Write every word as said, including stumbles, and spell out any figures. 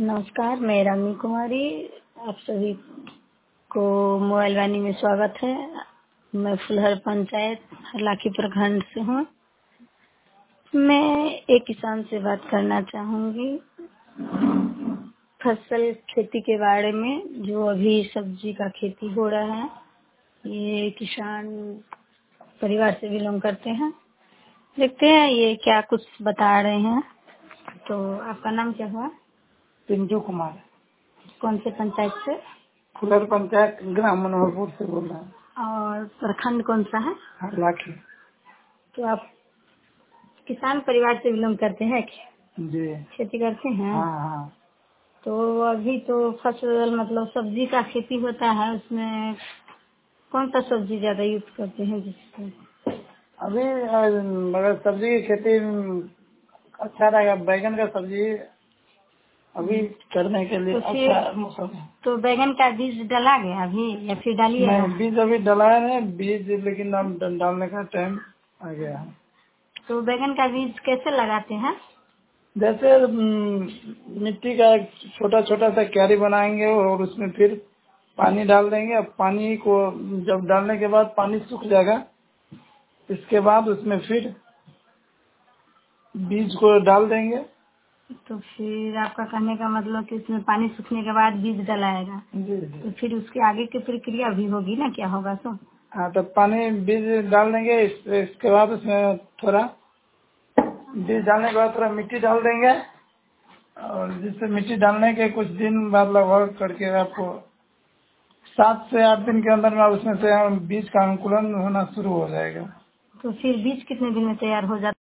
नमस्कार, मैं रानी कुमारी। आप सभी को मोबाइल वाणी में स्वागत है। मैं फुलहर पंचायत हरलाखी प्रखंड से हूँ। मैं एक किसान से बात करना चाहूँगी फसल खेती के बारे में। जो अभी सब्जी का खेती हो रहा है, ये किसान परिवार से बिलोंग करते हैं। देखते हैं ये क्या कुछ बता रहे हैं। तो आपका नाम क्या हुआ? पिंटू कुमार। कौन से पंचायत से? फुलर पंचायत ग्राम मनोहरपुर से बोल रहे हैं। और प्रखंड कौन सा है? हरलाखी। तो आप किसान परिवार से बिलोंग करते हैं क्या? जी। खेती करते हैं? हाँ हाँ। तो अभी तो फसल मतलब सब्जी का खेती होता है, उसमें कौन सा सब्जी ज्यादा यूज करते हैं जिससे? अभी अ, मगर सब्जी की खेती अच्छा रहेगा। बैगन का सब्जी अभी करने के लिए तो फिर अच्छा मौसम है। तो बैगन का बीज डाला गया अभी या फिर डालिएगा? नहीं, बीज अभी डलाया नहीं बीज, लेकिन अब डालने का टाइम आ गया है। तो बैगन का बीज कैसे लगाते हैं? जैसे अम, मिट्टी का छोटा छोटा सा क्यारी बनाएंगे और उसमें फिर पानी डाल देंगे। अब पानी को जब डालने के बाद पानी सूख जाएगा, इसके बाद उसमें फिर बीज को डाल देंगे। तो फिर आपका कहने का मतलब कि उसमें पानी सूखने के बाद बीज डलाएगा। जी जी। तो फिर उसके आगे की प्रक्रिया भी होगी ना, क्या होगा? तो हाँ, तो पानी बीज डाल देंगे। इस, इसके बाद उसमें थोड़ा बीज डालने के बाद थोड़ा मिट्टी डाल देंगे, और जिससे मिट्टी डालने के कुछ दिन बाद लगभग करके आपको सात से आठ दिन के अंदर में उसमें से बीज का अंकुरण होना शुरू हो जाएगा। तो फिर बीज कितने दिन में तैयार हो जाता है?